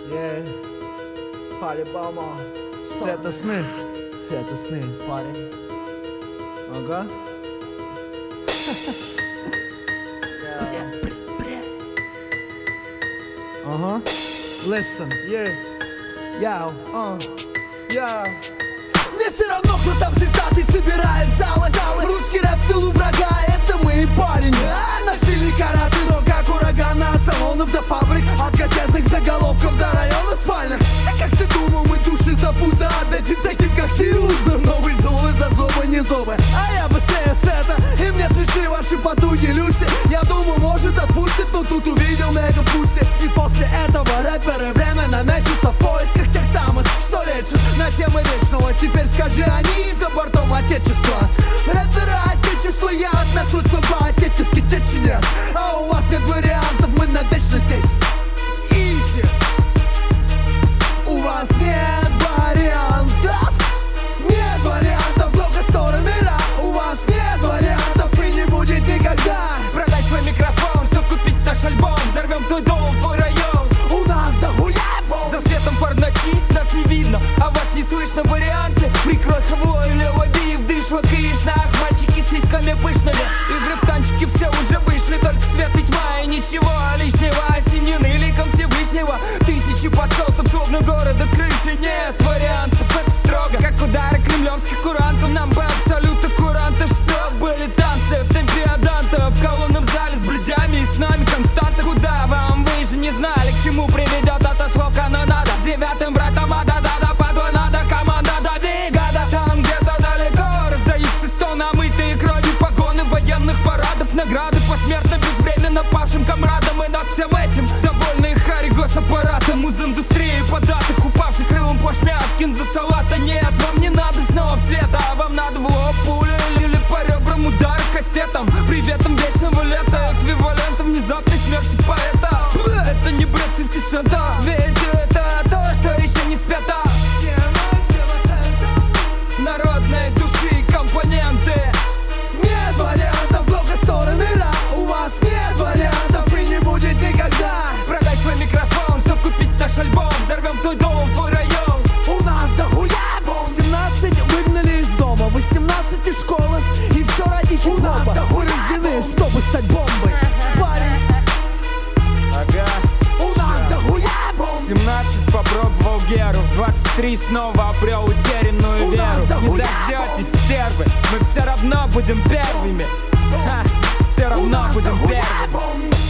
По-любому. Цвета сны, парень. Ага. Ага. Listen, yeah. Яу, yeah. Мне все равно, кто там звездатый собирает залы. Русский рэп в тылу врага, это мы и парень. Наш стиль караты, но как ураган. От салонов до фабрик, от газетных заголовков до районов спальных. А как ты думал, мы души за пузо отдадим таким, как ты, лузер? Новый зубы за зубы, не зубы. А я быстрее цвета, и мне смешны ваши потуги, Люси. Я думаю, может отпустит, но тут увидел мега-пуси. И после этого рэперы временно мечутся в поисках тех самых, что лечат на темы вечного. Теперь скажи, они за бортом отечества. Рэперы отечества, я отношусь к вам по-отечески, течи нет. А у вас нет вариантов, мы навечно здесь. Изи. У вас нет вариантов. Нет вариантов, много сторон мира. У вас нет вариантов и не будет никогда. Продай свой микрофон, чтоб купить наш альбом. Взорвем твой дом, твой район. У нас дохуя бомб. За светом фар ночи, нас не видно, а вас не слышно. Варианты, прикрой хаву или лови вдышь в кишнах. Мальчики с сиськами пышными, игры в танчики все уже вышли. Только свет и тьма и ничего лишнего. Осенены ликом Всевышнего. Тысячи под солнцем, словно города крыши. Нет вариантов, это строго как удары кремлевских курантов. Нам бы абсолютно куранты, что были танцы в темпе Аданта. В колонном зале с блядями и с нами константа. Куда вам, вы же не знали, к чему приведет эта словка, но надо. Девятым вратом ада-да-да, падла надо, команда Давигада. Там где-то далеко раздаются стоны, омытые кровью погоны военных парадов. Награды посмертно безвременно павшим комрадам. И над всем этим довольные хари госаппаратом из индустрии податых, упавших рылом плашмя в кинза салата. Нет, вам не надо снова света, а вам надо в лоб пули или по ребрам удары кастетом. Приветом вечного лета, эквивалентом внезапной смерти поэта. Это не бред 50 цента, ведь это то, что еще не спято. Народной души компоненты. Нет вариантов, много сторон мира. У вас нет вариантов и не будет никогда. Продай свой микрофон, чтоб купить наш альбом. Взорвем твой дом, твой район. У нас дохуя бомб. 17 выгнали из дома, 18 из школы. И все ради хип-хопа. У нас дохуя рождены, чтобы стать бомбой. Парень. Ага. У нас дохуя бомб. 17 попробовал Геру, в 23 снова обрел утерянную веру. Не дождетесь, стервы, мы все равно будем первыми. Все равно будем первыми.